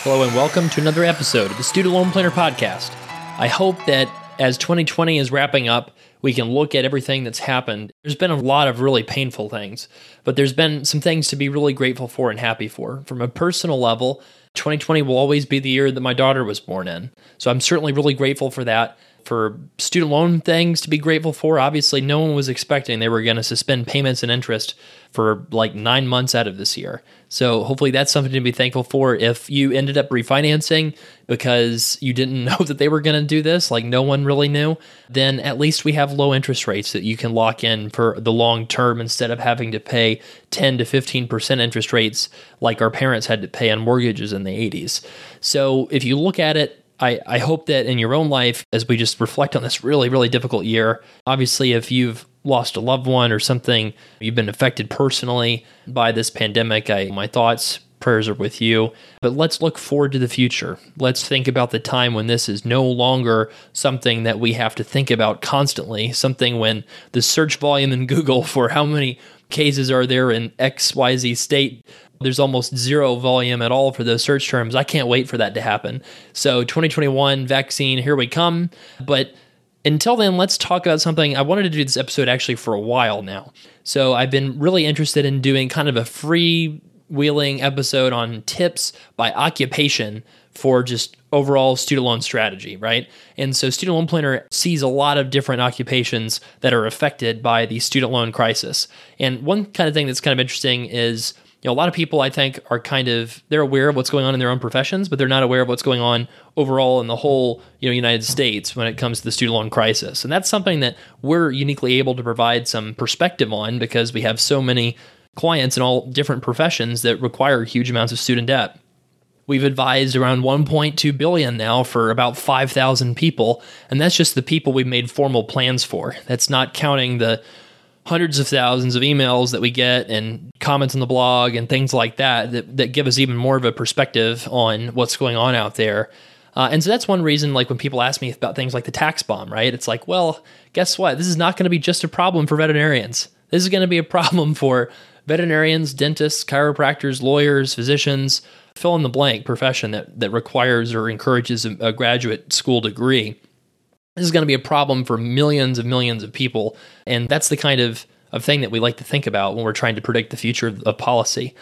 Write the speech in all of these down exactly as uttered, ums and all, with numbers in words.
Hello and welcome to another episode of the Student Loan Planner Podcast. I hope that as twenty twenty is wrapping up, we can look at everything that's happened. There's been a lot of really painful things, but there's been some things to be really grateful for and happy for. From a personal level, twenty twenty will always be the year that my daughter was born in. So I'm certainly really grateful for that. For student loan things to be grateful for, obviously no one was expecting they were going to suspend payments and interest for like nine months out of this year. So hopefully that's something to be thankful for. If you ended up refinancing because you didn't know that they were going to do this, like no one really knew, then at least we have low interest rates that you can lock in for the long term instead of having to pay ten to fifteen percent interest rates like our parents had to pay on mortgages in the eighties. So if you look at it, I, I hope that in your own life, as we just reflect on this really, really difficult year, obviously if you've lost a loved one or something, you've been affected personally by this pandemic, I, my thoughts, prayers are with you. But let's look forward to the future. Let's think about the time when this is no longer something that we have to think about constantly, something when the search volume in Google for how many cases are there in X Y Z state, there's almost zero volume at all for those search terms. I can't wait for that to happen. So twenty twenty-one vaccine, here we come. But until then, let's talk about something. I wanted to do this episode actually for a while now. So I've been really interested in doing kind of a freewheeling episode on tips by occupation for just overall student loan strategy, right? And so Student Loan Planner sees a lot of different occupations that are affected by the student loan crisis. And one kind of thing that's kind of interesting is, you know, a lot of people, I think, are kind of, they're aware of what's going on in their own professions, but they're not aware of what's going on overall in the whole, you know, United States when it comes to the student loan crisis. And that's something that we're uniquely able to provide some perspective on because we have so many clients in all different professions that require huge amounts of student debt. We've advised around one point two billion dollars now for about five thousand people, and that's just the people we've made formal plans for. That's not counting the hundreds of thousands of emails that we get and comments on the blog and things like that that, that give us even more of a perspective on what's going on out there. Uh, and so that's one reason, like when people ask me about things like the tax bomb, right? It's like, well, guess what? This is not going to be just a problem for veterinarians. This is going to be a problem for veterinarians, dentists, chiropractors, lawyers, physicians, fill in the blank profession that, that requires or encourages a, a graduate school degree. This is going to be a problem for millions and millions of people. And that's the kind of, of thing that we like to think about when we're trying to predict the future of, of policy.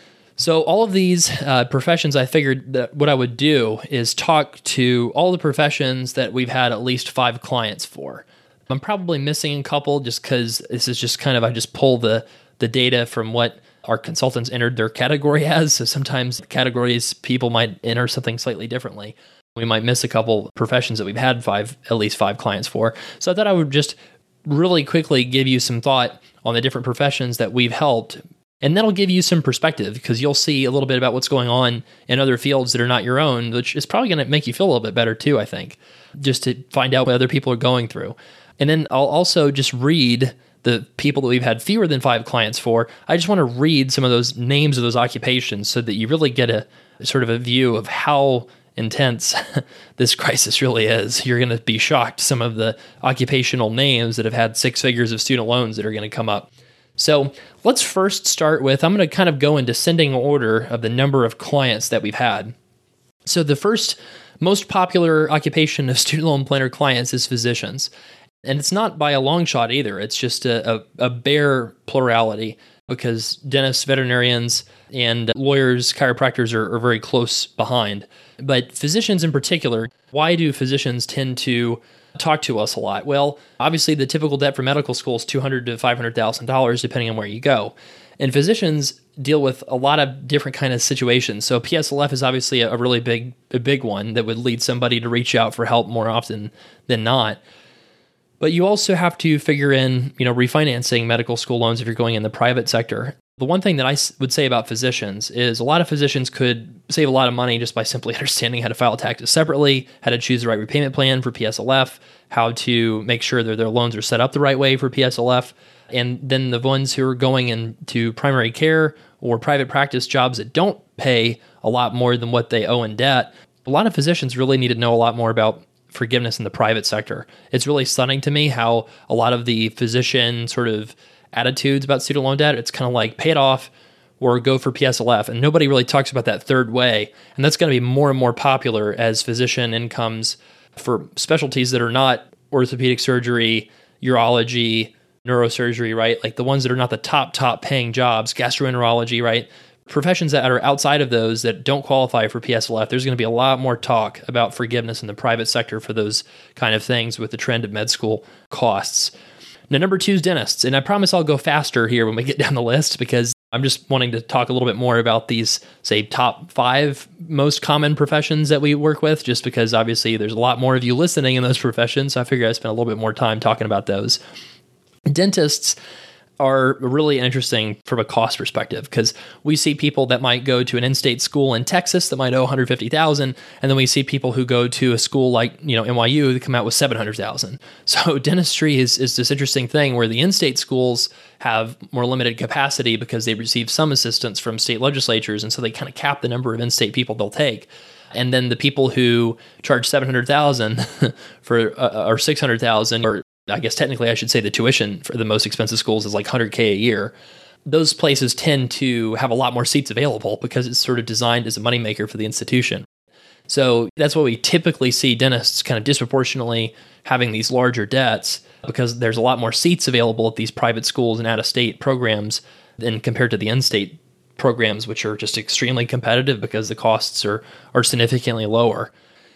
So all of these uh, professions, I figured that what I would do is talk to all the professions that we've had at least five clients for. I'm probably missing a couple just because this is just kind of, I just pull the, the data from what our consultants entered their category as. So sometimes categories, people might enter something slightly differently. We might miss a couple professions that we've had five, at least five clients for. So I thought I would just really quickly give you some thought on the different professions that we've helped. And that'll give you some perspective because you'll see a little bit about what's going on in other fields that are not your own, which is probably going to make you feel a little bit better too, I think, just to find out what other people are going through. And then I'll also just read the people that we've had fewer than five clients for. I just want to read some of those names of those occupations so that you really get a sort of a view of how intense this crisis really is. You're going to be shocked some of the occupational names that have had six figures of student loans that are going to come up. So let's first start with, I'm going to kind of go in descending order of the number of clients that we've had. So the first most popular occupation of Student Loan Planner clients is physicians. And it's not by a long shot either. It's just a, a, a bare plurality because dentists, veterinarians, and lawyers, chiropractors are, are very close behind. But physicians in particular, why do physicians tend to talk to us a lot? Well, obviously the typical debt for medical school is two hundred thousand to five hundred thousand dollars depending on where you go. And physicians deal with a lot of different kind of situations. So P S L F is obviously a, a really big, a big one that would lead somebody to reach out for help more often than not. But you also have to figure in, you know, refinancing medical school loans if you're going in the private sector. The one thing that I would say about physicians is a lot of physicians could save a lot of money just by simply understanding how to file taxes separately, how to choose the right repayment plan for P S L F, how to make sure that their loans are set up the right way for P S L F. And then the ones who are going into primary care or private practice jobs that don't pay a lot more than what they owe in debt, a lot of physicians really need to know a lot more about forgiveness in the private sector. It's really stunning to me how a lot of the physician sort of attitudes about student loan debt, it's kind of like pay it off, or go for P S L F. And nobody really talks about that third way. And that's going to be more and more popular as physician incomes for specialties that are not orthopedic surgery, urology, neurosurgery, right? Like the ones that are not the top, top paying jobs, gastroenterology, right? Professions that are outside of those that don't qualify for P S L F, there's going to be a lot more talk about forgiveness in the private sector for those kind of things with the trend of med school costs. Now, number two is dentists. And I promise I'll go faster here when we get down the list because I'm just wanting to talk a little bit more about these, say, top five most common professions that we work with, just because obviously there's a lot more of you listening in those professions. So I figure I'd spend a little bit more time talking about those. Dentists are really interesting from a cost perspective because we see people that might go to an in-state school in Texas that might owe one hundred fifty thousand dollars, and then we see people who go to a school like, you know, N Y U that come out with seven hundred thousand dollars. So dentistry is, is this interesting thing where the in-state schools have more limited capacity because they receive some assistance from state legislatures, and so they kind of cap the number of in-state people they'll take. And then the people who charge seven hundred thousand dollars for uh, or six hundred thousand dollars, or I guess technically I should say the tuition for the most expensive schools is like one hundred K a year. Those places tend to have a lot more seats available because it's sort of designed as a moneymaker for the institution. So that's why we typically see dentists kind of disproportionately having these larger debts because there's a lot more seats available at these private schools and out-of-state programs than compared to the in-state programs, which are just extremely competitive because the costs are are significantly lower.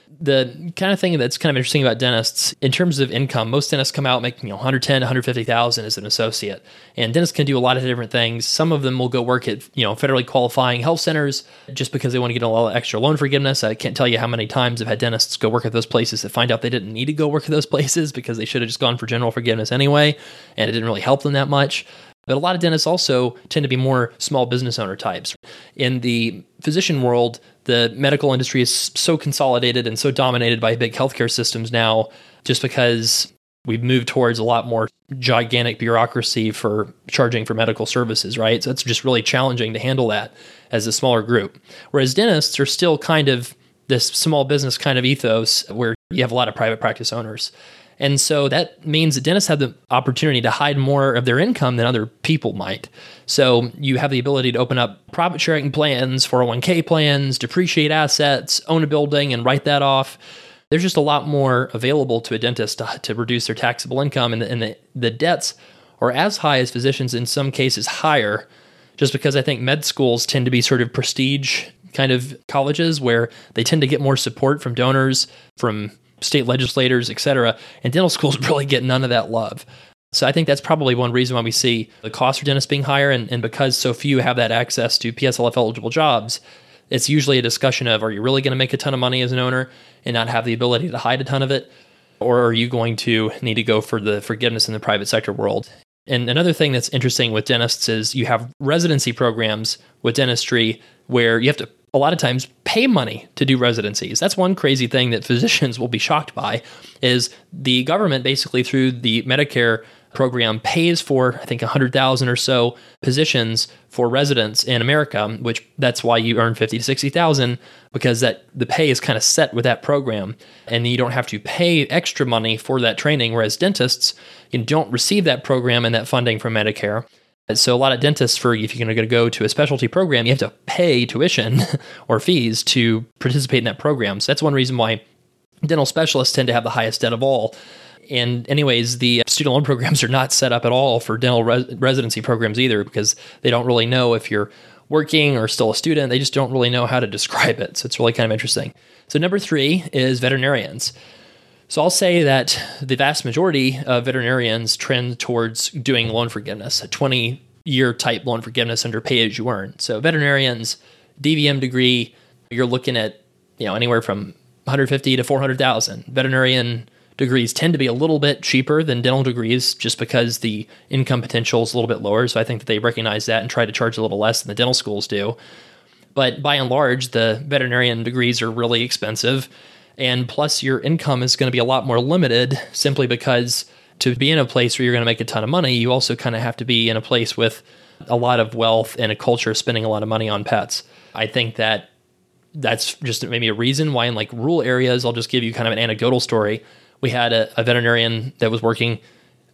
The kind of thing that's kind of interesting about dentists, in terms of income, most dentists come out making, you know, one hundred ten thousand dollars, one hundred fifty thousand dollars as an associate. And dentists can do a lot of different things. Some of them will go work at, you know, federally qualifying health centers just because they want to get a lot of extra loan forgiveness. I can't tell you how many times I've had dentists go work at those places that find out they didn't need to go work at those places because they should have just gone for general forgiveness anyway, and it didn't really help them that much. But a lot of dentists also tend to be more small business owner types. In the physician world, the medical industry is so consolidated and so dominated by big healthcare systems now, just because we've moved towards a lot more gigantic bureaucracy for charging for medical services, right? So it's just really challenging to handle that as a smaller group. Whereas dentists are still kind of this small business kind of ethos where you have a lot of private practice owners. And so that means that dentists have the opportunity to hide more of their income than other people might. So you have the ability to open up profit sharing plans, four oh one k plans, depreciate assets, own a building and write that off. There's just a lot more available to a dentist to, to reduce their taxable income. And, the, and the, the debts are as high as physicians, in some cases higher, just because I think med schools tend to be sort of prestige kind of colleges where they tend to get more support from donors, from state legislators, et cetera, and dental schools really get none of that love. So I think that's probably one reason why we see the cost for dentists being higher, and, and because so few have that access to P S L F eligible jobs, it's usually a discussion of, are you really going to make a ton of money as an owner and not have the ability to hide a ton of it? Or are you going to need to go for the forgiveness in the private sector world? And another thing that's interesting with dentists is you have residency programs with dentistry where you have to a lot of times pay money to do residencies. That's one crazy thing that physicians will be shocked by, is the government basically through the Medicare program pays for, I think, one hundred thousand or so positions for residents in America, which that's why you earn fifty to sixty thousand, because that the pay is kind of set with that program, and you don't have to pay extra money for that training, whereas dentists, you don't receive that program and that funding from Medicare. So a lot of dentists, for if you're going to go to a specialty program, you have to pay tuition or fees to participate in that program. So that's one reason why dental specialists tend to have the highest debt of all. And anyways, the student loan programs are not set up at all for dental res- residency programs either, because they don't really know if you're working or still a student. They just don't really know how to describe it. So it's really kind of interesting. So number three is veterinarians. So I'll say that the vast majority of veterinarians trend towards doing loan forgiveness, a twenty-year type loan forgiveness under pay-as-you-earn. So veterinarians, D V M degree, you're looking at, you know, anywhere from one hundred fifty to four hundred thousand. Veterinarian degrees tend to be a little bit cheaper than dental degrees just because the income potential is a little bit lower. So I think that they recognize that and try to charge a little less than the dental schools do. But by and large, the veterinarian degrees are really expensive. And plus, your income is going to be a lot more limited simply because to be in a place where you're going to make a ton of money, you also kind of have to be in a place with a lot of wealth and a culture of spending a lot of money on pets. I think that that's just maybe a reason why in like rural areas, I'll just give you kind of an anecdotal story. We had a, a veterinarian that was working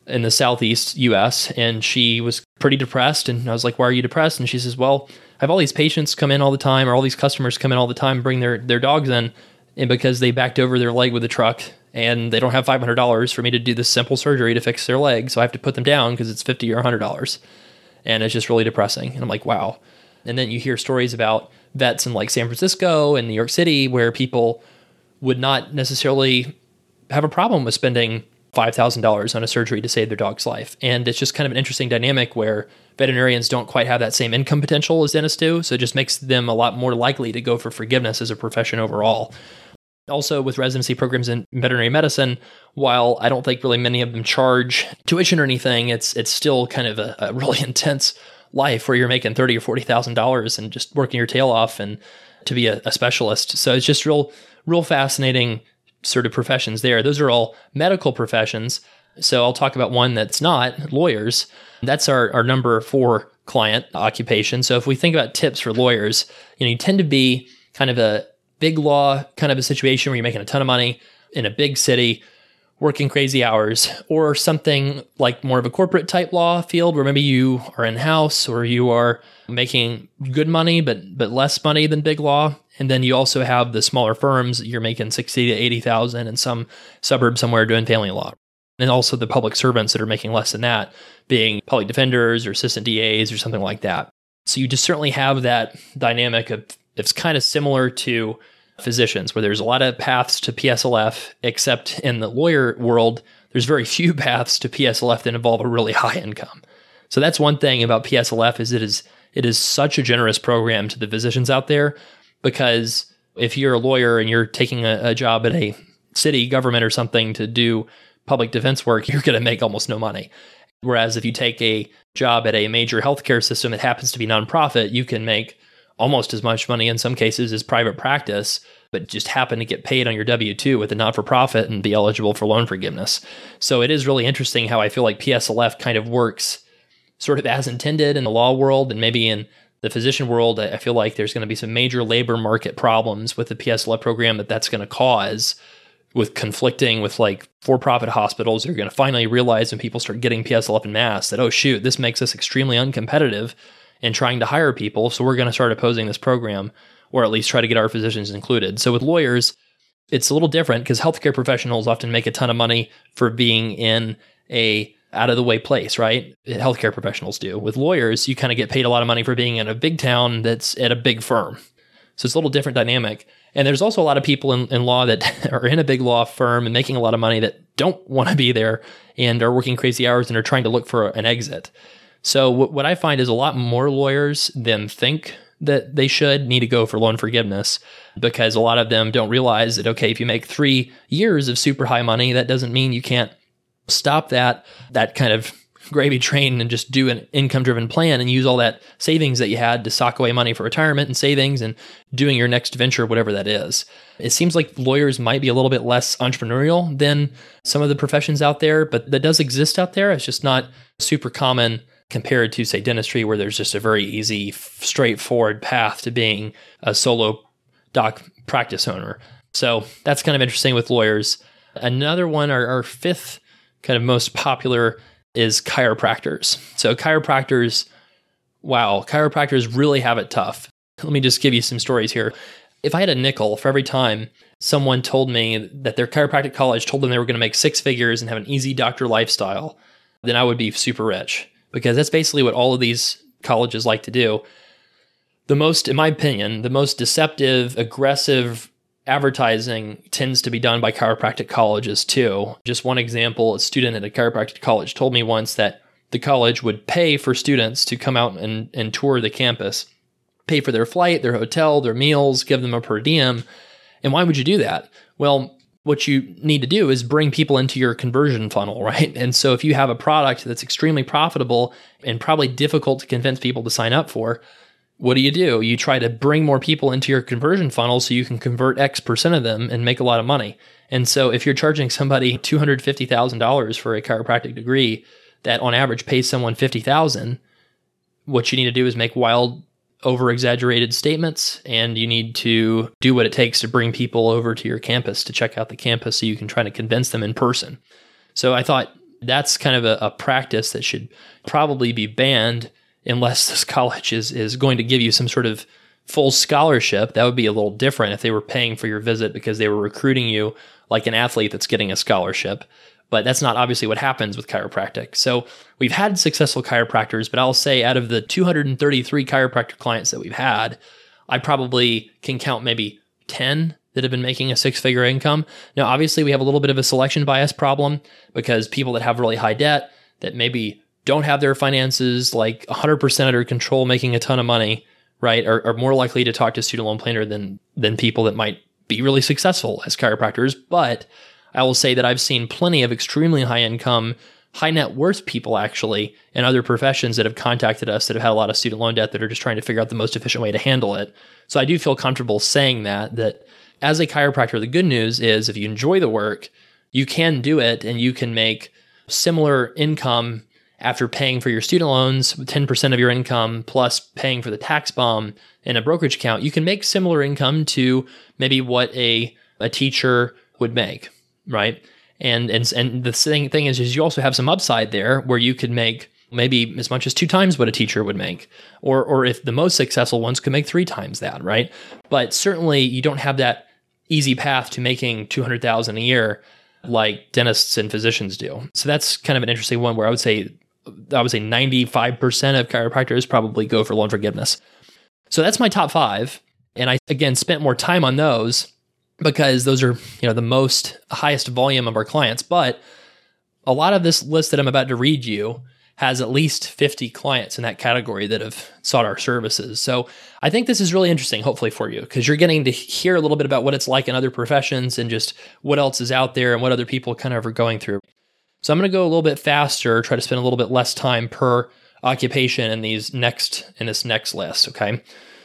in the Southeast U S, and she was pretty depressed. And I was like, why are you depressed? And she says, well, I have all these patients come in all the time, or all these customers come in all the time, bring their, their dogs in, and because they backed over their leg with a truck and they don't have five hundred dollars for me to do this simple surgery to fix their leg. So I have to put them down because it's fifty dollars or one hundred dollars. And it's just really depressing. And I'm like, wow. And then you hear stories about vets in like San Francisco and New York City where people would not necessarily have a problem with spending five thousand dollars on a surgery to save their dog's life. And it's just kind of an interesting dynamic where veterinarians don't quite have that same income potential as dentists do. So it just makes them a lot more likely to go for forgiveness as a profession overall. Also, with residency programs in veterinary medicine, while I don't think really many of them charge tuition or anything, it's it's still kind of a, a really intense life where you're making thirty thousand dollars or forty thousand dollars and just working your tail off and to be a, a specialist. So it's just real, real fascinating sort of professions there. Those are all medical professions. So I'll talk about one that's not, lawyers. That's our, our number four client occupation. So if we think about tips for lawyers, you know, you tend to be kind of a big law kind of a situation where you're making a ton of money in a big city, working crazy hours, or something like more of a corporate type law field where maybe you are in-house or you are making good money, but but less money than big law. And then you also have the smaller firms, you're making sixty to eighty thousand in some suburb somewhere doing family law. And also the public servants that are making less than that, being public defenders or assistant D As or something like that. So you just certainly have that dynamic of, it's kind of similar to physicians, where there's a lot of paths to P S L F, except in the lawyer world, there's very few paths to P S L F that involve a really high income. So that's one thing about P S L F is it is it is such a generous program to the physicians out there, because if you're a lawyer and you're taking a, a job at a city government or something to do public defense work, you're going to make almost no money. Whereas if you take a job at a major healthcare system that happens to be nonprofit, you can make almost as much money in some cases as private practice, but just happen to get paid on your W two with a not-for-profit and be eligible for loan forgiveness. So it is really interesting how I feel like P S L F kind of works sort of as intended in the law world, and maybe in the physician world. I feel like there's going to be some major labor market problems with the P S L F program that that's going to cause, with conflicting with like for-profit hospitals. They're going to finally realize when people start getting P S L F in mass that, oh shoot, this makes us extremely uncompetitive in trying to hire people. So we're going to start opposing this program, or at least try to get our physicians included. So with lawyers, it's a little different because healthcare professionals often make a ton of money for being in a out of the way place, right? Healthcare professionals do. With lawyers, you kind of get paid a lot of money for being in a big town that's at a big firm. So it's a little different dynamic. And there's also a lot of people in, in law that are in a big law firm and making a lot of money that don't want to be there and are working crazy hours and are trying to look for an exit. So w- what I find is a lot more lawyers than think that they should need to go for loan forgiveness, because a lot of them don't realize that, okay, if you make three years of super high money, that doesn't mean you can't stop that, that kind of gravy train and just do an income-driven plan and use all that savings that you had to sock away money for retirement and savings and doing your next venture, whatever that is. It seems like lawyers might be a little bit less entrepreneurial than some of the professions out there, but that does exist out there. It's just not super common compared to, say, dentistry, where there's just a very easy, straightforward path to being a solo doc practice owner. So that's kind of interesting with lawyers. Another one, our, our fifth kind of most popular, is chiropractors. So chiropractors, wow, chiropractors really have it tough. Let me just give you some stories here. If I had a nickel for every time someone told me that their chiropractic college told them they were going to make six figures and have an easy doctor lifestyle, then I would be super rich, because that's basically what all of these colleges like to do. The most, in my opinion, the most deceptive, aggressive advertising tends to be done by chiropractic colleges too. Just one example, a student at a chiropractic college told me once that the college would pay for students to come out and, and tour the campus, pay for their flight, their hotel, their meals, give them a per diem. And why would you do that? Well, what you need to do is bring people into your conversion funnel, right? And so if you have a product that's extremely profitable and probably difficult to convince people to sign up for, what do you do? You try to bring more people into your conversion funnel so you can convert X percent of them and make a lot of money. And so if you're charging somebody two hundred fifty thousand dollars for a chiropractic degree that on average pays someone fifty thousand dollars, what you need to do is make wild, over-exaggerated statements, and you need to do what it takes to bring people over to your campus to check out the campus so you can try to convince them in person. So I thought That's kind of a, a practice that should probably be banned unless this college is, is going to give you some sort of full scholarship. That would be a little different if they were paying for your visit because they were recruiting you like an athlete that's getting a scholarship. But that's not obviously what happens with chiropractic. So we've had successful chiropractors, but I'll say out of the two hundred thirty-three chiropractor clients that we've had, I probably can count maybe ten that have been making a six-figure income. Now, obviously, we have a little bit of a selection bias problem because people that have really high debt that maybe don't have their finances like one hundred percent under control, making a ton of money, right, are, are more likely to talk to a student loan planner than than people that might be really successful as chiropractors. But I will say that I've seen plenty of extremely high income, high net worth people actually in other professions that have contacted us that have had a lot of student loan debt that are just trying to figure out the most efficient way to handle it. So I do feel comfortable saying that, that as a chiropractor, the good news is if you enjoy the work, you can do it and you can make similar income after paying for your student loans, ten percent of your income plus paying for the tax bomb in a brokerage account. You can make similar income to maybe what a, a teacher would make. Right. And and and the thing, thing is, is you also have some upside there where you could make maybe as much as two times what a teacher would make. Or or if the most successful ones could make three times that, right? But certainly you don't have that easy path to making two hundred thousand dollars a year like dentists and physicians do. So that's kind of an interesting one where I would say I would say ninety-five percent of chiropractors probably go for loan forgiveness. So that's my top five. And I, again, spent more time on those because those are, you know, the most highest volume of our clients. But a lot of this list that I'm about to read you has at least fifty clients in that category that have sought our services. So I think this is really interesting, hopefully for you, because you're getting to hear a little bit about what it's like in other professions and just what else is out there and what other people kind of are going through. So I'm going to go a little bit faster, try to spend a little bit less time per occupation in these next in this next list, okay?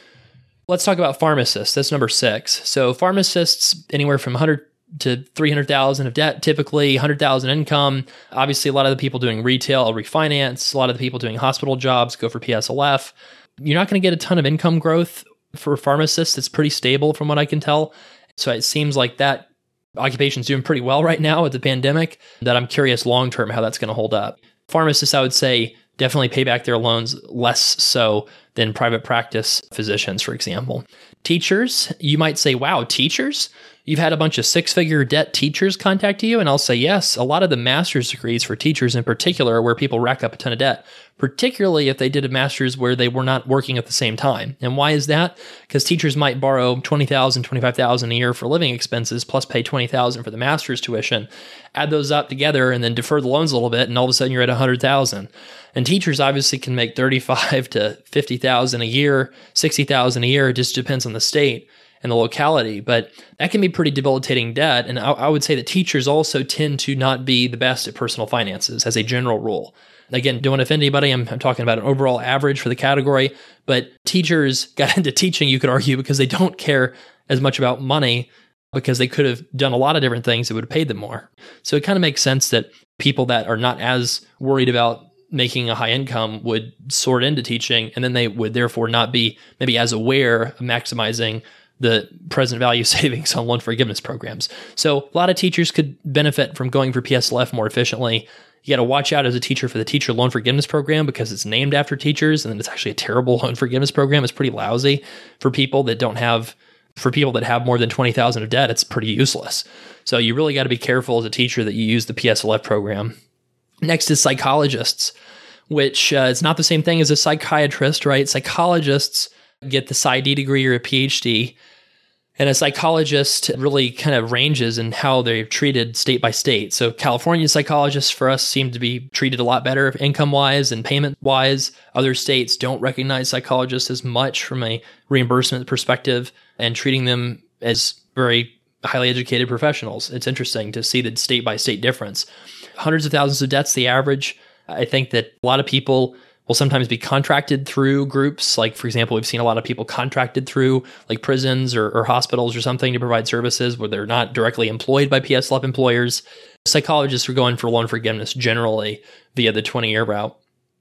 Let's talk about pharmacists. That's number six. So pharmacists, anywhere from one hundred to three hundred thousand of debt, typically one hundred thousand income. Obviously, a lot of the people doing retail refinance, a lot of the people doing hospital jobs go for P S L F. You're not going to get a ton of income growth for pharmacists. It's pretty stable from what I can tell. So it seems like that occupation's doing pretty well right now with the pandemic, that I'm curious long-term how that's going to hold up. Pharmacists, I would say, definitely pay back their loans less so than private practice physicians, for example. Teachers, you might say, wow, teachers? You've had a bunch of six-figure debt teachers contact you? And I'll say, yes, a lot of the master's degrees for teachers in particular are where people rack up a ton of debt, particularly if they did a master's where they were not working at the same time. And why is that? Because teachers might borrow twenty thousand dollars, twenty-five thousand dollars a year for living expenses, plus pay twenty thousand dollars for the master's tuition. Add those up together and then defer the loans a little bit, and all of a sudden you're at one hundred thousand dollars. And teachers obviously can make thirty-five thousand to fifty thousand dollars a year, sixty thousand dollars a year. It just depends on the state and the locality, but that can be pretty debilitating debt. And I, I would say that teachers also tend to not be the best at personal finances as a general rule. Again, don't want to offend anybody. I'm, I'm talking about an overall average for the category, but teachers got into teaching, you could argue, because they don't care as much about money, because they could have done a lot of different things that would have paid them more. So it kind of makes sense that people that are not as worried about making a high income would sort into teaching, and then they would therefore not be maybe as aware of maximizing the present value savings on loan forgiveness programs. So a lot of teachers could benefit from going for P S L F more efficiently. You got to watch out as a teacher for the teacher loan forgiveness program, because it's named after teachers, and then it's actually a terrible loan forgiveness program. It's pretty lousy for people that don't have, for people that have more than twenty thousand of debt. It's pretty useless. So you really got to be careful as a teacher that you use the P S L F program. Next is psychologists, which uh, it's not the same thing as a psychiatrist, right? Psychologists get the PsyD degree or a P H D. And a psychologist really kind of ranges in how they're treated state by state. So California psychologists for us seem to be treated a lot better income-wise and payment-wise. Other states don't recognize psychologists as much from a reimbursement perspective and treating them as very highly educated professionals. It's interesting to see the state-by-state difference. Hundreds of thousands of debts, the average. I think that a lot of people will sometimes be contracted through groups. Like, for example, we've seen a lot of people contracted through like prisons or, or hospitals or something to provide services where they're not directly employed by P S L F employers. Psychologists are going for loan forgiveness generally via the twenty-year route.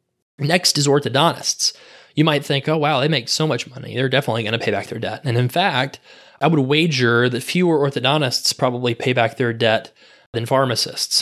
Next is orthodontists. You might think, oh, wow, they make so much money. They're definitely going to pay back their debt. And in fact, I would wager that fewer orthodontists probably pay back their debt than pharmacists.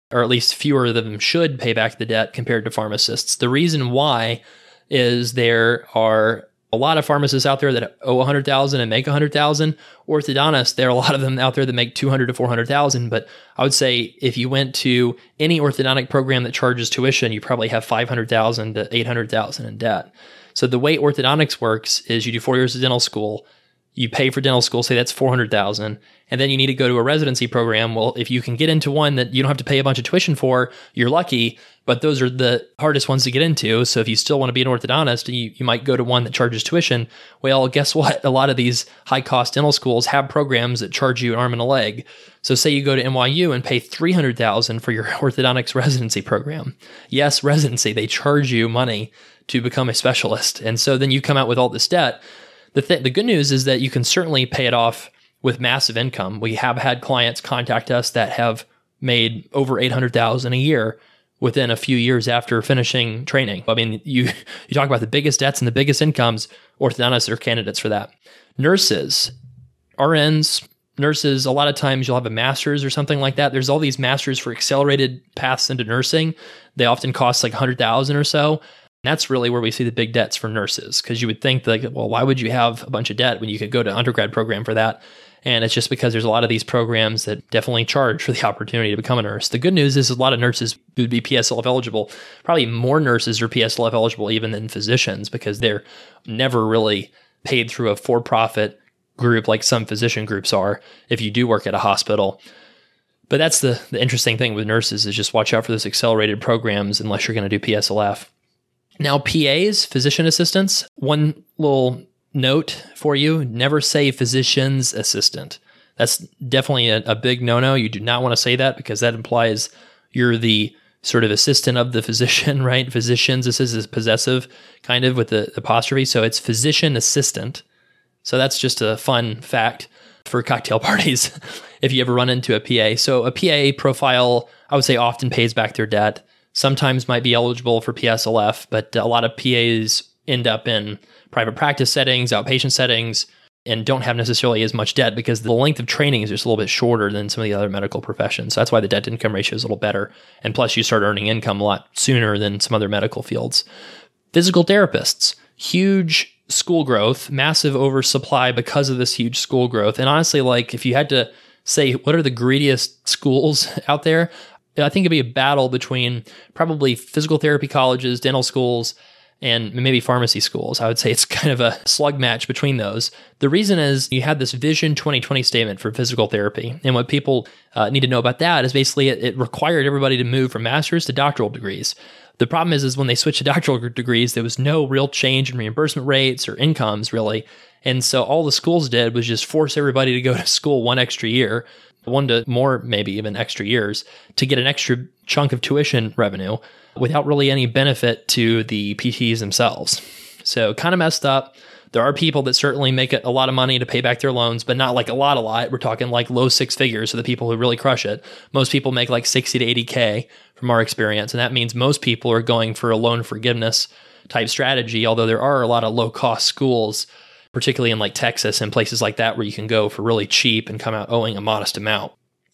or at least fewer of them should pay back the debt compared to pharmacists. The reason why is there are a lot of pharmacists out there that owe one hundred thousand dollars and make one hundred thousand dollars. Orthodontists, there are a lot of them out there that make two hundred thousand to four hundred thousand dollars. But I would say if you went to any orthodontic program that charges tuition, you probably have five hundred thousand dollars to eight hundred thousand dollars in debt. So the way orthodontics works is you do four years of dental school. You pay for dental school, say that's four hundred thousand dollars, and then you need to go to a residency program. Well, if you can get into one that you don't have to pay a bunch of tuition for, you're lucky, but those are the hardest ones to get into. So if you still want to be an orthodontist, you, you might go to one that charges tuition. Well, guess what? A lot of these high-cost dental schools have programs that charge you an arm and a leg. So say you go to N Y U and pay three hundred thousand dollars for your orthodontics residency program. Yes, residency, they charge you money to become a specialist. And so then you come out with all this debt. The, th- the good news is that you can certainly pay it off with massive income. We have had clients contact us that have made over eight hundred thousand dollars a year within a few years after finishing training. I mean, you you talk about the biggest debts and the biggest incomes, orthodontists are candidates for that. Nurses, R Ns, nurses, a lot of times you'll have a master's or something like that. There's all these masters for accelerated paths into nursing. They often cost like one hundred thousand dollars or so. That's really where we see the big debts for nurses, because you would think like, well, why would you have a bunch of debt when you could go to undergrad program for that? And it's just because there's a lot of these programs that definitely charge for the opportunity to become a nurse. The good news is a lot of nurses would be P S L F eligible. Probably more nurses are P S L F eligible even than physicians, because they're never really paid through a for-profit group like some physician groups are if you do work at a hospital. But that's the, the interesting thing with nurses, is just watch out for those accelerated programs unless you're going to do P S L F. Now, P As, physician assistants, one little note for you, never say physician's assistant. That's definitely a, a big no-no. You do not want to say that, because that implies you're the sort of assistant of the physician, right? Physician's assistant is possessive, kind of, with the apostrophe. So it's physician assistant. So that's just a fun fact for cocktail parties if you ever run into a P A. So a P A profile, I would say, often pays back their debt. Sometimes might be eligible for P S L F, but a lot of P As end up in private practice settings, outpatient settings, and don't have necessarily as much debt because the length of training is just a little bit shorter than some of the other medical professions. So that's why the debt to income ratio is a little better. And plus, you start earning income a lot sooner than some other medical fields. Physical therapists, huge school growth, massive oversupply because of this huge school growth. And honestly, like if you had to say, what are the greediest schools out there? I think it'd be a battle between probably physical therapy colleges, dental schools, and maybe pharmacy schools. I would say it's kind of a slug match between those. The reason is you had this Vision twenty twenty statement for physical therapy. And what people uh, need to know about that is basically it, it required everybody to move from master's to doctoral degrees. The problem is, is when they switched to doctoral degrees, there was no real change in reimbursement rates or incomes, really. And so all the schools did was just force everybody to go to school one extra year, one to more, maybe even extra years, to get an extra chunk of tuition revenue without really any benefit to the P Ts themselves. So kind of messed up. There are people that certainly make a lot of money to pay back their loans, but not like a lot, a lot. We're talking like low six figures for the people who really crush it. Most people make like sixty to eighty K from our experience. And that means most people are going for a loan forgiveness type strategy, although there are a lot of low cost schools, particularly in like Texas and places like that, where you can go for really cheap and come out owing a modest amount.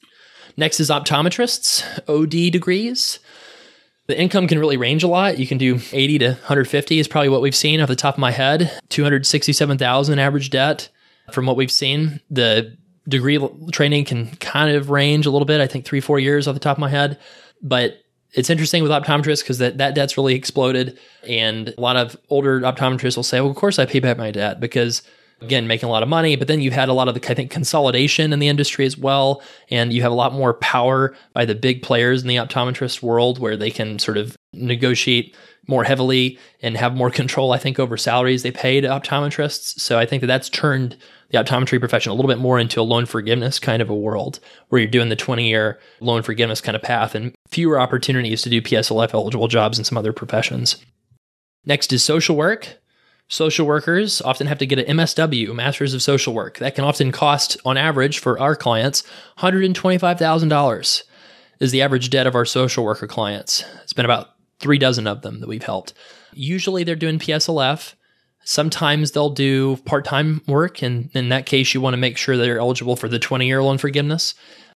Next is optometrists, O D degrees. The income can really range a lot. You can do eighty to one hundred fifty is probably what we've seen off the top of my head. two hundred sixty-seven thousand average debt from what we've seen. The degree training can kind of range a little bit. I think three, four years off the top of my head. But it's interesting with optometrists because that, that debt's really exploded. And a lot of older optometrists will say, well, of course I pay back my debt because, again, making a lot of money. But then you've had a lot of the, I think, consolidation in the industry as well. And you have a lot more power by the big players in the optometrist world where they can sort of negotiate more heavily and have more control, I think, over salaries they pay to optometrists. So I think that that's turned the optometry profession a little bit more into a loan forgiveness kind of a world where you're doing the twenty-year loan forgiveness kind of path and fewer opportunities to do P S L F eligible jobs in some other professions. Next is social work. Social workers often have to get an M S W, Masters of Social Work. That can often cost, on average, for our clients, one hundred twenty-five thousand dollars is the average debt of our social worker clients. It's been about three dozen of them that we've helped. Usually they're doing P S L F. Sometimes they'll do part-time work, and in that case, you want to make sure they're eligible for the twenty-year loan forgiveness.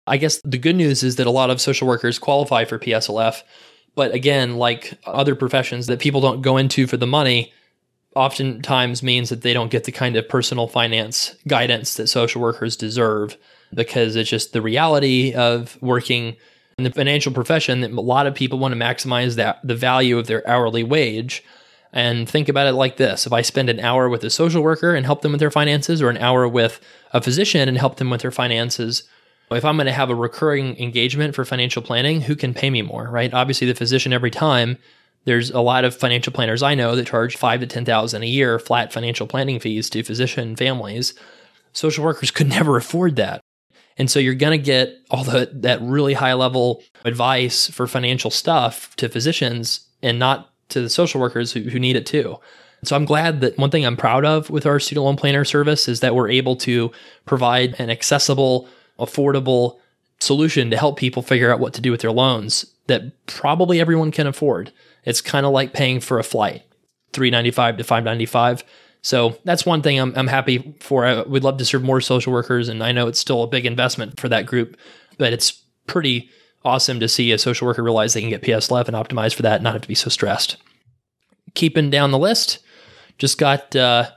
I guess the good news is that a lot of social workers qualify for P S L F. But again, like other professions that people don't go into for the money, oftentimes means that they don't get the kind of personal finance guidance that social workers deserve, because it's just the reality of working in the financial profession that a lot of people want to maximize that the value of their hourly wage. And think about it like this. If I spend an hour with a social worker and help them with their finances, or an hour with a physician and help them with their finances, if I'm going to have a recurring engagement for financial planning, who can pay me more, right? Obviously, the physician every time. There's a lot of financial planners I know that charge five to ten thousand a year flat financial planning fees to physician families. Social workers could never afford that, and so you're going to get all the that really high level advice for financial stuff to physicians and not to the social workers who, who need it too. So I'm glad that one thing I'm proud of with our student loan planner service is that we're able to provide an accessible, affordable solution to help people figure out what to do with their loans that probably everyone can afford. It's kind of like paying for a flight, three ninety-five to five ninety-five. So that's one thing I'm I'm happy for. I would love to serve more social workers, and I know it's still a big investment for that group, but it's pretty awesome to see a social worker realize they can get P S L F and optimize for that and not have to be so stressed. Keeping down the list, just got, uh,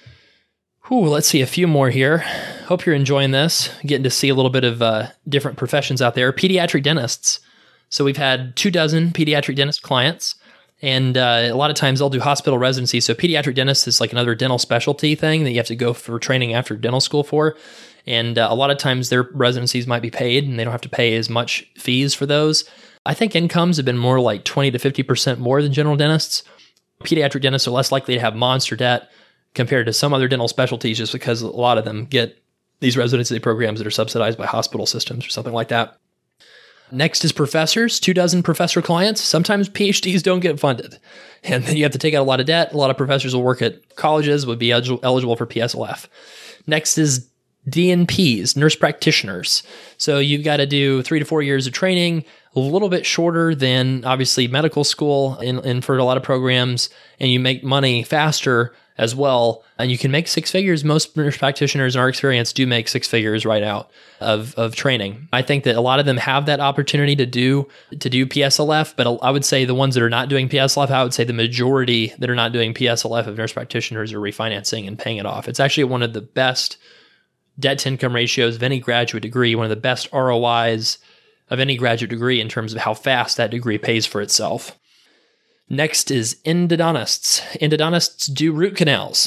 whew, let's see, a few more here. Hope you're enjoying this, getting to see a little bit of uh, different professions out there. Pediatric dentists. So we've had two dozen pediatric dentist clients, and uh, a lot of times they'll do hospital residency. So pediatric dentist is like another dental specialty thing that you have to go for training after dental school for. And uh, a lot of times their residencies might be paid and they don't have to pay as much fees for those. I think incomes have been more like twenty to fifty percent more than general dentists. Pediatric dentists are less likely to have monster debt compared to some other dental specialties, just because a lot of them get these residency programs that are subsidized by hospital systems or something like that. Next is professors, two dozen professor clients. Sometimes P H Ds don't get funded, and then you have to take out a lot of debt. A lot of professors will work at colleges, would be eligible for P S L F. Next is D N Ps, nurse practitioners. So you've got to do three to four years of training, a little bit shorter than obviously medical school in, in for a lot of programs, and you make money faster as well. And you can make six figures. Most nurse practitioners in our experience do make six figures right out of, of training. I think that a lot of them have that opportunity to do to do P S L F, but I would say the ones that are not doing P S L F, I would say the majority that are not doing P S L F of nurse practitioners are refinancing and paying it off. It's actually one of the best debt to income ratios of any graduate degree, one of the best R O Is of any graduate degree in terms of how fast that degree pays for itself. Next is endodontists. Endodontists do root canals.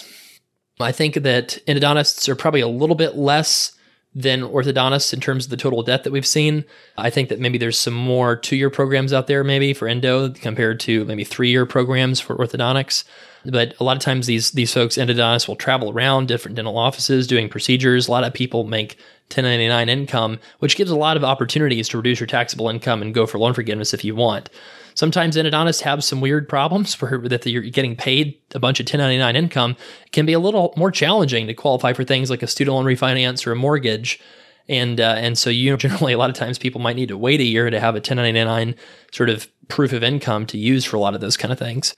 I think that endodontists are probably a little bit less than orthodontists in terms of the total debt that we've seen. I think that maybe there's some more two-year programs out there maybe for endo compared to maybe three-year programs for orthodontics. But a lot of times these these folks, endodontists, will travel around different dental offices doing procedures. A lot of people make ten ninety-nine income, which gives a lot of opportunities to reduce your taxable income and go for loan forgiveness if you want. Sometimes endodontists have some weird problems for that you're getting paid a bunch of ten ninety-nine income. It can be a little more challenging to qualify for things like a student loan refinance or a mortgage. And uh, and so you know, generally a lot of times people might need to wait a year to have a ten ninety-nine sort of proof of income to use for a lot of those kind of things.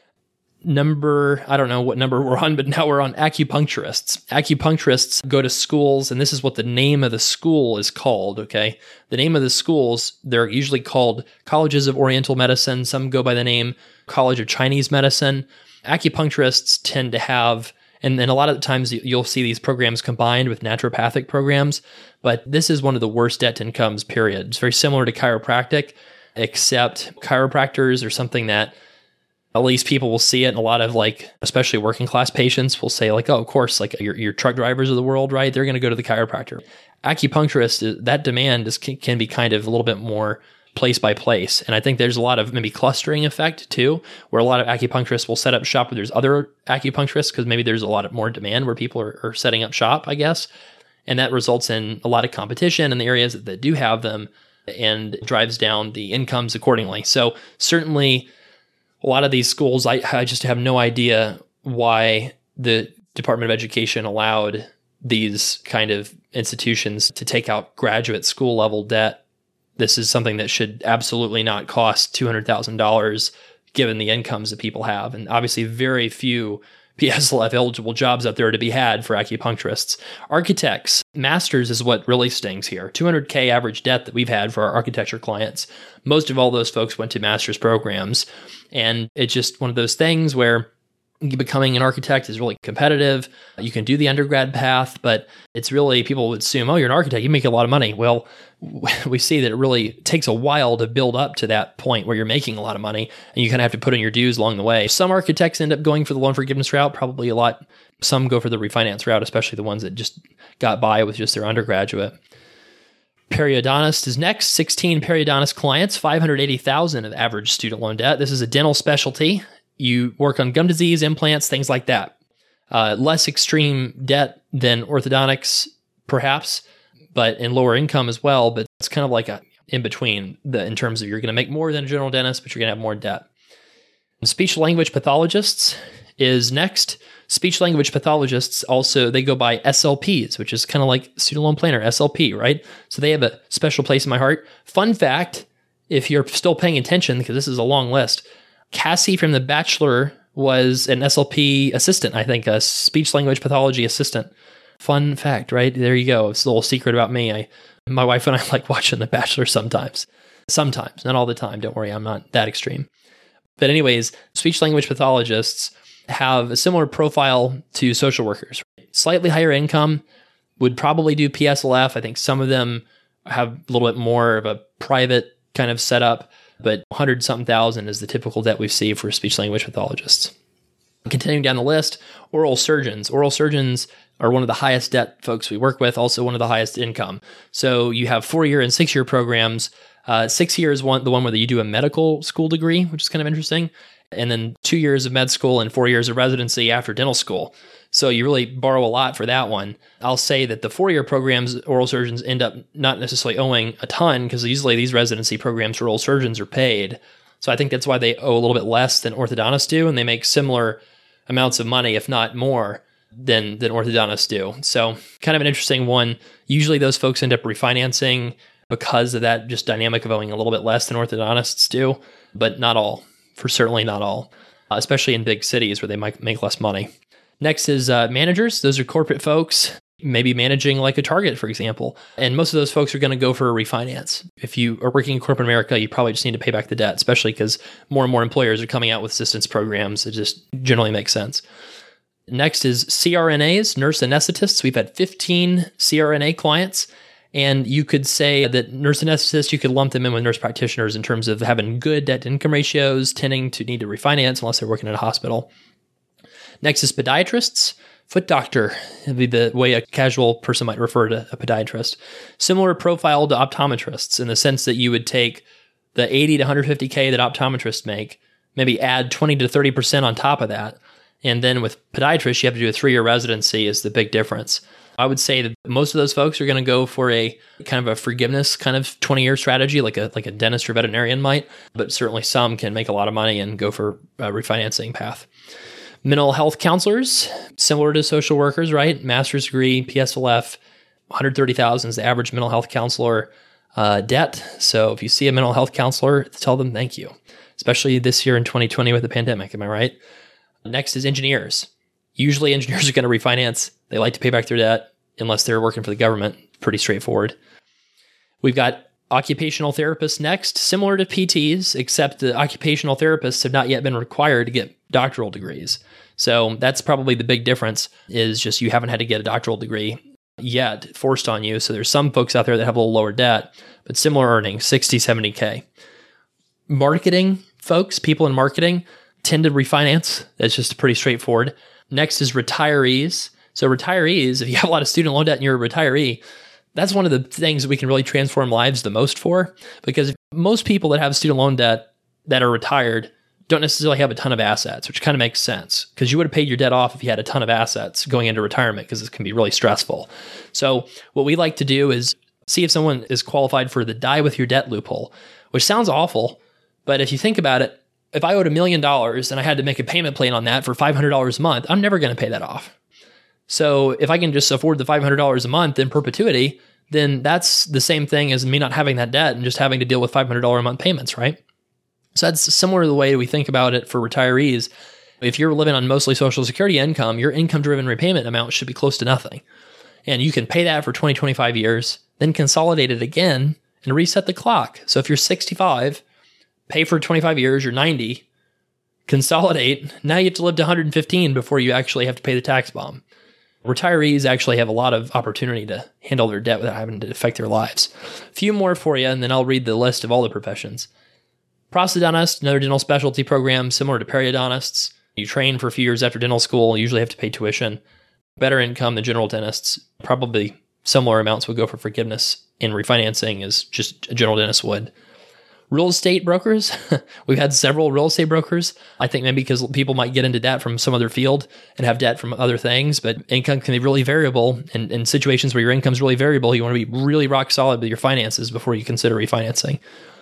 Number, I don't know what number we're on, but now we're on acupuncturists. Acupuncturists go to schools, and this is what the name of the school is called, okay? The name of the schools, they're usually called Colleges of Oriental Medicine. Some go by the name College of Chinese Medicine. Acupuncturists tend to have, and then a lot of the times you'll see these programs combined with naturopathic programs, but this is one of the worst debt to incomes, period. It's very similar to chiropractic, except chiropractors are something that at least people will see it, and a lot of like, especially working class patients will say like, oh, of course, like your, your truck drivers of the world, right? They're going to go to the chiropractor. Acupuncturist, that demand is, can be kind of a little bit more place by place. And I think there's a lot of maybe clustering effect too, where a lot of acupuncturists will set up shop where there's other acupuncturists because maybe there's a lot of more demand where people are, are setting up shop, I guess. And that results in a lot of competition in the areas that, that do have them and drives down the incomes accordingly. So certainly, a lot of these schools, I, I just have no idea why the Department of Education allowed these kind of institutions to take out graduate school level debt. This is something that should absolutely not cost two hundred thousand dollars given the incomes that people have. And obviously very few P S L F eligible jobs out there to be had for acupuncturists. Architects, masters is what really stings here. two hundred K average debt that we've had for our architecture clients. Most of all those folks went to master's programs. And it's just one of those things where becoming an architect is really competitive. You can do the undergrad path, but it's really, people would assume, oh, you're an architect, you make a lot of money. Well, we see that it really takes a while to build up to that point where you're making a lot of money, and you kind of have to put in your dues along the way. Some architects end up going for the loan forgiveness route, probably a lot. Some go for the refinance route, especially the ones that just got by with just their undergraduate. Periodontist is next. sixteen periodontist clients, five hundred eighty thousand dollars of average student loan debt. This is a dental specialty. You work on gum disease, implants, things like that. Uh, less extreme debt than orthodontics, perhaps, but in lower income as well. But it's kind of like a in between the, in terms of you're going to make more than a general dentist, but you're going to have more debt. Speech language pathologists is next. Speech language pathologists also, they go by S L Ps, which is kind of like student loan planner, S L P, right? So they have a special place in my heart. Fun fact, if you're still paying attention, because this is a long list, Cassie from The Bachelor was an S L P assistant, I think, a speech language pathology assistant. Fun fact, right? There you go. It's a little secret about me. I, my wife and I like watching The Bachelor sometimes. Sometimes, not all the time. Don't worry, I'm not that extreme. But anyways, speech language pathologists have a similar profile to social workers. Slightly higher income, would probably do P S L F. I think some of them have a little bit more of a private kind of setup, but one hundred something thousand is the typical debt we see for speech language pathologists. Continuing down the list, oral surgeons. Oral surgeons are one of the highest debt folks we work with, also one of the highest income. So you have four-year and six-year programs. Uh, six years, one the one where you do a medical school degree, which is kind of interesting, and then two years of med school and four years of residency after dental school. So you really borrow a lot for that one. I'll say that the four-year programs, oral surgeons end up not necessarily owing a ton, because usually these residency programs for oral surgeons are paid. So I think that's why they owe a little bit less than orthodontists do, and they make similar amounts of money, if not more, than, than orthodontists do. So kind of an interesting one. Usually those folks end up refinancing because of that just dynamic of owing a little bit less than orthodontists do, but not all, for certainly not all, uh, especially in big cities where they might make less money. Next is uh, managers. Those are corporate folks, maybe managing like a Target, for example. And most of those folks are going to go for a refinance. If you are working in corporate America, you probably just need to pay back the debt, especially because more and more employers are coming out with assistance programs. It just generally makes sense. Next is C R N As, nurse anesthetists. We've had fifteen C R N A clients. And you could say that nurse anesthetists, you could lump them in with nurse practitioners in terms of having good debt-to-income ratios, tending to need to refinance unless they're working at a hospital. Next is podiatrists. Foot doctor would be the way a casual person might refer to a podiatrist. Similar profile to optometrists in the sense that you would take the eighty to one hundred fifty K that optometrists make, maybe add twenty to thirty percent on top of that. And then with podiatrists, you have to do a three-year residency is the big difference. I would say that most of those folks are going to go for a kind of a forgiveness kind of twenty-year strategy, like a like a dentist or veterinarian might, but certainly some can make a lot of money and go for a refinancing path. Mental health counselors, similar to social workers, right? Master's degree, P S L F, one hundred thirty thousand dollars is the average mental health counselor uh, debt. So if you see a mental health counselor, tell them thank you, especially this year in twenty twenty with the pandemic. Am I right? Next is engineers. Usually engineers are going to refinance. They like to pay back their debt unless they're working for the government. Pretty straightforward. We've got occupational therapists next, similar to P Ts, except the occupational therapists have not yet been required to get doctoral degrees. So that's probably the big difference, is just you haven't had to get a doctoral degree yet forced on you. So there's some folks out there that have a little lower debt, but similar earnings, sixty, seventy K. Marketing folks, people in marketing tend to refinance. That's just pretty straightforward. Next is retirees. So retirees, if you have a lot of student loan debt and you're a retiree, that's one of the things that we can really transform lives the most for, because most people that have student loan debt that are retired don't necessarily have a ton of assets, which kind of makes sense because you would have paid your debt off if you had a ton of assets going into retirement, because it can be really stressful. So what we like to do is see if someone is qualified for the die with your debt loophole, which sounds awful, but if you think about it, if I owed a million dollars and I had to make a payment plan on that for five hundred dollars a month, I'm never going to pay that off. So if I can just afford the five hundred dollars a month in perpetuity, then that's the same thing as me not having that debt and just having to deal with five hundred dollars a month payments, right? So that's similar to the way we think about it for retirees. If you're living on mostly Social Security income, your income-driven repayment amount should be close to nothing. And you can pay that for twenty, twenty-five years, then consolidate it again and reset the clock. So if you're sixty-five, pay for twenty-five years, you're ninety, consolidate. Now you have to live to one hundred fifteen before you actually have to pay the tax bomb. Retirees actually have a lot of opportunity to handle their debt without having to affect their lives. A few more for you, and then I'll read the list of all the professions. Prosthodontist, another dental specialty program similar to periodontists. You train for a few years after dental school, you usually have to pay tuition. Better income than general dentists. Probably similar amounts would go for forgiveness in refinancing as just a general dentist would. Real estate brokers. We've had several real estate brokers. I think maybe because people might get into debt from some other field and have debt from other things, but income can be really variable. And in situations where your income is really variable, you want to be really rock solid with your finances before you consider refinancing.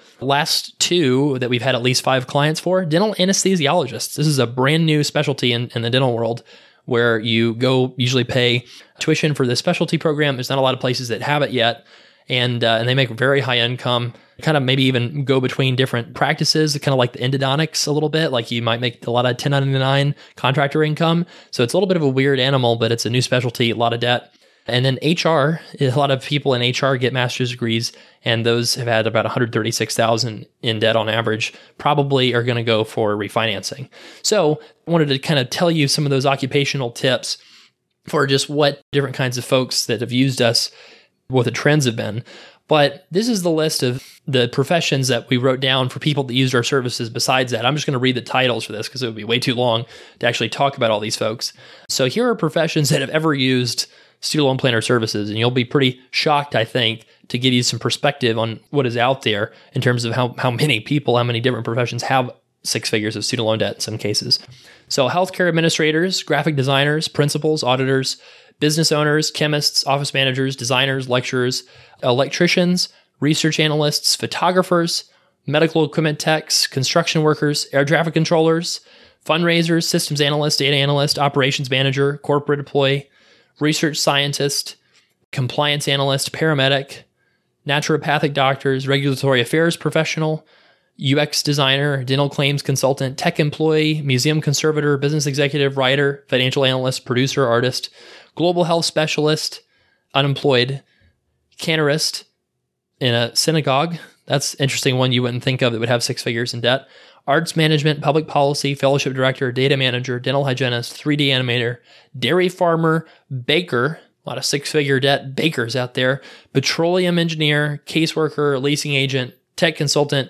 Last two that we've had at least five clients for, dental anesthesiologists. This is a brand new specialty in, in the dental world where you go usually pay tuition for the specialty program. There's not a lot of places that have it yet. And uh, and they make very high income, kind of maybe even go between different practices, kind of like the endodontics a little bit. Like you might make a lot of ten ninety-nine contractor income. So it's a little bit of a weird animal, but it's a new specialty, a lot of debt. And then H R, a lot of people in H R get master's degrees, and those have had about one hundred thirty-six thousand dollars in debt on average, probably are going to go for refinancing. So I wanted to kind of tell you some of those occupational tips for just what different kinds of folks that have used us, what the trends have been. But this is the list of the professions that we wrote down for people that used our services besides that. I'm just going to read the titles for this because it would be way too long to actually talk about all these folks. So here are professions that have ever used student loan planner services, and you'll be pretty shocked, I think, to give you some perspective on what is out there in terms of how, how many people, how many different professions have six figures of student loan debt in some cases. So healthcare administrators, graphic designers, principals, auditors, business owners, chemists, office managers, designers, lecturers, electricians, research analysts, photographers, medical equipment techs, construction workers, air traffic controllers, fundraisers, systems analyst, data analyst, operations manager, corporate employee, research scientist, compliance analyst, paramedic, naturopathic doctors, regulatory affairs professional, U X designer, dental claims consultant, tech employee, museum conservator, business executive, writer, financial analyst, producer, artist, global health specialist, unemployed, cantorist in a synagogue. That's an interesting one you wouldn't think of that would have six figures in debt. Arts management, public policy, fellowship director, data manager, dental hygienist, three D animator, dairy farmer, baker, a lot of six-figure debt bakers out there, petroleum engineer, caseworker, leasing agent, tech consultant,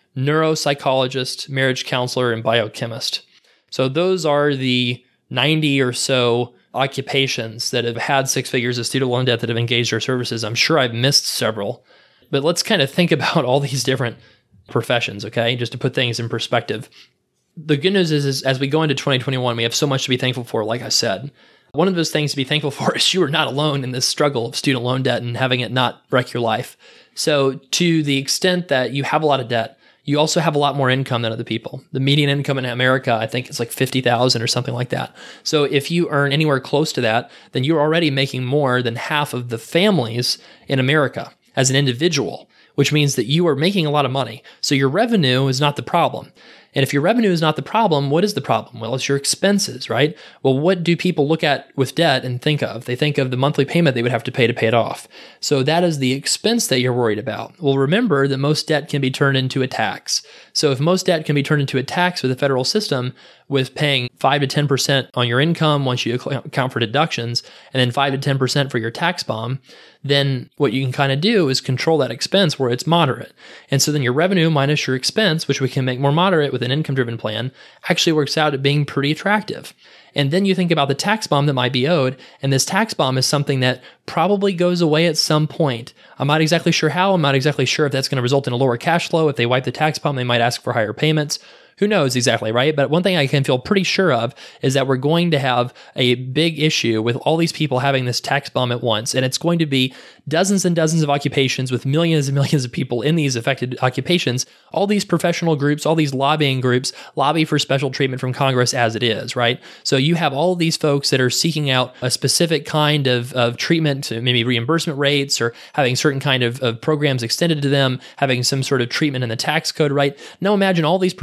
neuropsychologist, marriage counselor, and biochemist. So those are the ninety or so occupations that have had six figures of student loan debt that have engaged our services. I'm sure I've missed several, but let's kind of think about all these different professions, okay? Just to put things in perspective. The good news is, is as we go into twenty twenty-one, we have so much to be thankful for, like I said. One of those things to be thankful for is you are not alone in this struggle of student loan debt and having it not wreck your life. So to the extent that you have a lot of debt, you also have a lot more income than other people. The median income in America, I think, is like fifty thousand dollars or something like that. So if you earn anywhere close to that, then you're already making more than half of the families in America as an individual, which means that you are making a lot of money. So your revenue is not the problem. And if your revenue is not the problem, what is the problem? Well, it's your expenses, right? Well, what do people look at with debt and think of? They think of the monthly payment they would have to pay to pay it off. So that is the expense that you're worried about. Well, remember that most debt can be turned into a tax. So if most debt can be turned into a tax with the federal system, with paying five to ten percent on your income once you account for deductions, and then five to ten percent for your tax bomb, then what you can kind of do is control that expense where it's moderate. And so then your revenue minus your expense, which we can make more moderate with an income-driven plan, actually works out at being pretty attractive. And then you think about the tax bomb that might be owed, and this tax bomb is something that probably goes away at some point. I'm not exactly sure how. I'm not exactly sure if that's going to result in a lower cash flow. If they wipe the tax bomb, they might ask for higher payments. Who knows exactly, right? But one thing I can feel pretty sure of is that we're going to have a big issue with all these people having this tax bomb at once. And it's going to be dozens and dozens of occupations with millions and millions of people in these affected occupations. All these professional groups, all these lobbying groups lobby for special treatment from Congress as it is, right? So you have all of these folks that are seeking out a specific kind of, of treatment, maybe reimbursement rates or having certain kind of, of programs extended to them, having some sort of treatment in the tax code, right? Now imagine all these professional groups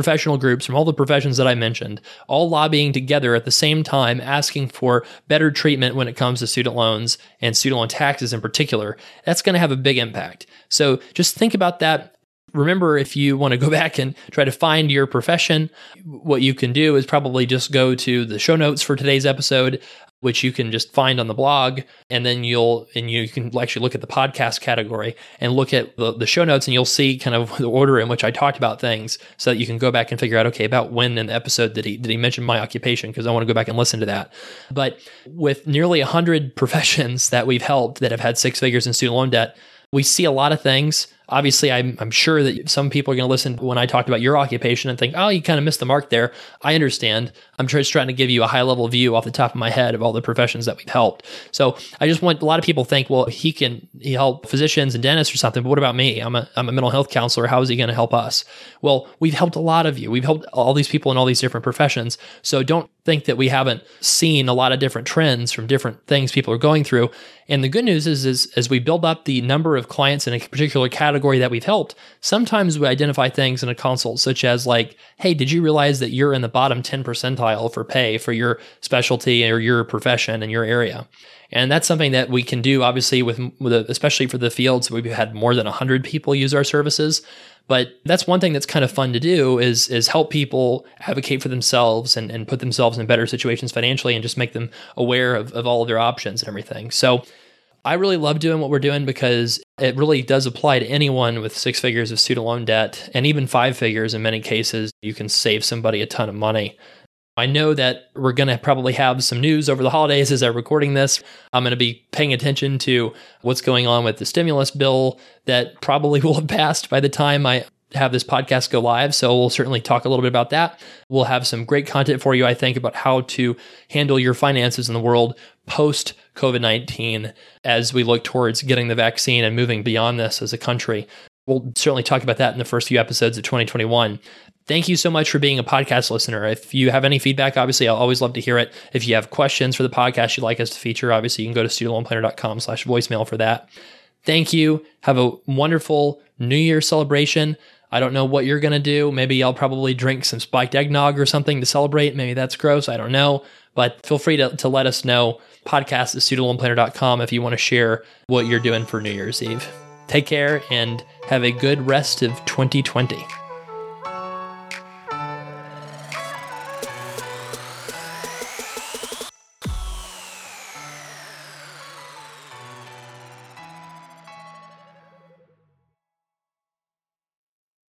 groups from all the professions that I mentioned, all lobbying together at the same time, asking for better treatment when it comes to student loans and student loan taxes in particular, that's going to have a big impact. So just think about that. Remember, if you want to go back and try to find your profession, what you can do is probably just go to the show notes for today's episode, which you can just find on the blog, and then you'll and you can actually look at the podcast category and look at the, the show notes, and you'll see kind of the order in which I talked about things, so that you can go back and figure out, okay, about when in the episode did he did he mention my occupation, because I want to go back and listen to that. But with nearly one hundred professions that we've helped that have had six figures in student loan debt, we see a lot of things. Obviously, I'm, I'm sure that some people are going to listen when I talked about your occupation and think, oh, you kind of missed the mark there. I understand. I'm just trying to give you a high level view off the top of my head of all the professions that we've helped. So I just want, a lot of people think, well, he can he help physicians and dentists or something, but what about me? I'm a, I'm a mental health counselor. How is he going to help us? Well, we've helped a lot of you. We've helped all these people in all these different professions. So don't think that we haven't seen a lot of different trends from different things people are going through. And the good news is, is as we build up the number of clients in a particular category that we've helped, sometimes we identify things in a consult, such as like, hey, did you realize that you're in the bottom ten percentile for pay for your specialty or your profession in your area? And that's something that we can do, obviously, with, with a, especially for the fields. We've had more than one hundred people use our services. But that's one thing that's kind of fun to do is, is help people advocate for themselves and, and put themselves in better situations financially, and just make them aware of, of all of their options and everything. So I really love doing what we're doing, because it really does apply to anyone with six figures of student loan debt, and even five figures in many cases. You can save somebody a ton of money. I know that we're going to probably have some news over the holidays as I'm recording this. I'm going to be paying attention to what's going on with the stimulus bill that probably will have passed by the time I have this podcast go live. So we'll certainly talk a little bit about that. We'll have some great content for you, I think, about how to handle your finances in the world post COVID nineteen as we look towards getting the vaccine and moving beyond this as a country. We'll certainly talk about that in the first few episodes of twenty twenty-one. Thank you so much for being a podcast listener. If you have any feedback, obviously, I'll always love to hear it. If you have questions for the podcast you'd like us to feature, obviously, you can go to student loan planner dot com slash voicemail for that. Thank you. Have a wonderful New Year celebration. I don't know what you're going to do. Maybe I'll probably drink some spiked eggnog or something to celebrate. Maybe that's gross. I don't know. But feel free to, to let us know. Podcast at student loan planner dot com if you want to share what you're doing for New Year's Eve. Take care and have a good rest of twenty twenty.